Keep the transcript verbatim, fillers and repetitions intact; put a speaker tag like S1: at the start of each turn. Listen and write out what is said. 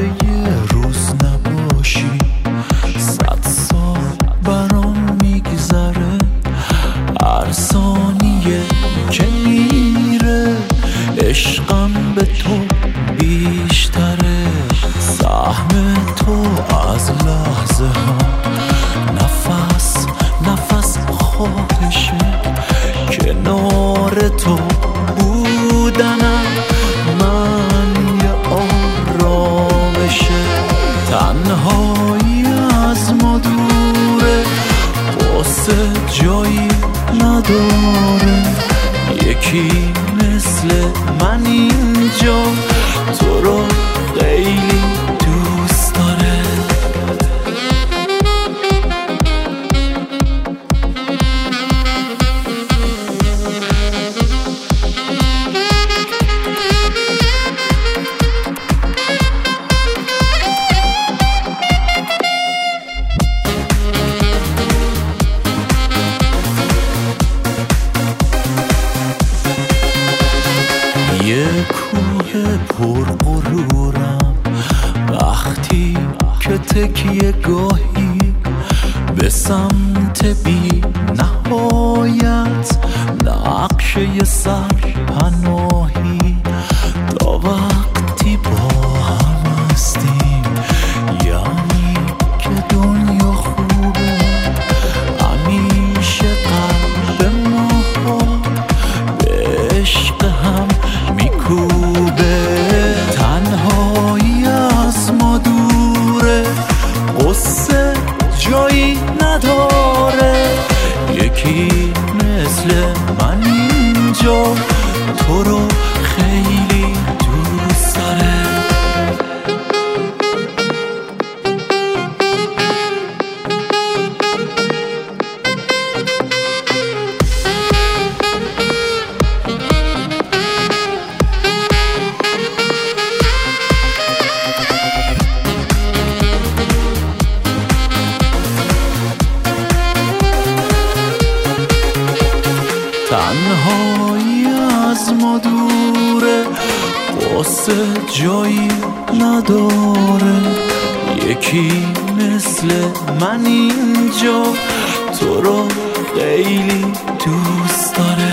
S1: یه روز نباشی صد سال برام میگذره، هر ثانیه که میره عشقم به تو بیشتره. سهم تو از لحظه ها نفس نفس خواهشه، کنار تو بودنم من یه آرامشه. تنهایی از ما دوره، واسه جایی نداره، یکی مثل من اینجا تو رو خیلی دوست داره. یه کوه پر غرورم وقتی که تکیه گاهی به سمت بی نهایت نقشه سر پناهی. تا وقتی با هم هستیم یعنی که دنیا خوبه، همیشه قلب ما به عشق هم میکوبه. تنهایی از ما دوره، قصه جایی نداره، یکی مثل من اینجا تو رو خیلی دوست داره. تنهایی از ما دوره، واسه جایی نداره، یکی مثل من اینجا تو رو خیلی دوست داره.